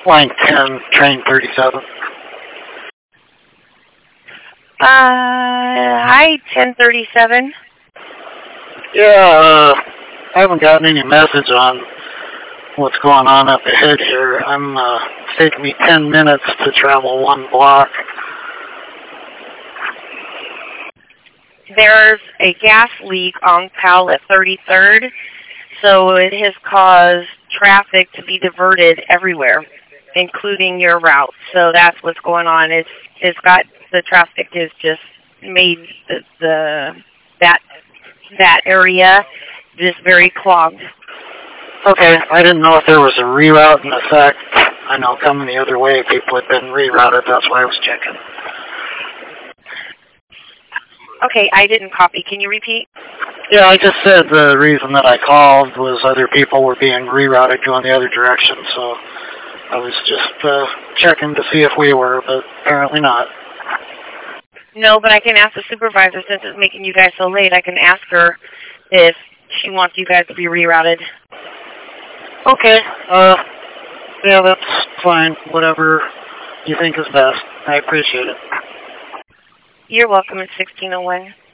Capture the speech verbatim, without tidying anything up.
Line ten, train thirty-seven. Uh, hi, ten thirty-seven. Yeah, uh, I haven't gotten any message on what's going on up ahead here. I'm, uh, it's taking me ten minutes to travel one block. There's a gas leak on Powell at thirty-third, so it has caused traffic to be diverted everywhere, including your route. So that's what's going on. It's it's got the traffic has just made the, the that that area just very clogged. Okay, I didn't know if there was a reroute in effect. I know coming the other way, people had been rerouted. That's why I was checking. Okay, I didn't copy. Can you repeat? Yeah, I just said the reason that I called was other people were being rerouted going the other direction, so I was just uh, checking to see if we were, but apparently not. No, but I can ask the supervisor since it's making you guys so late. I can ask her if she wants you guys to be rerouted. Okay, uh, yeah, that's fine. Whatever you think is best. I appreciate it. You're welcome at sixteen oh one.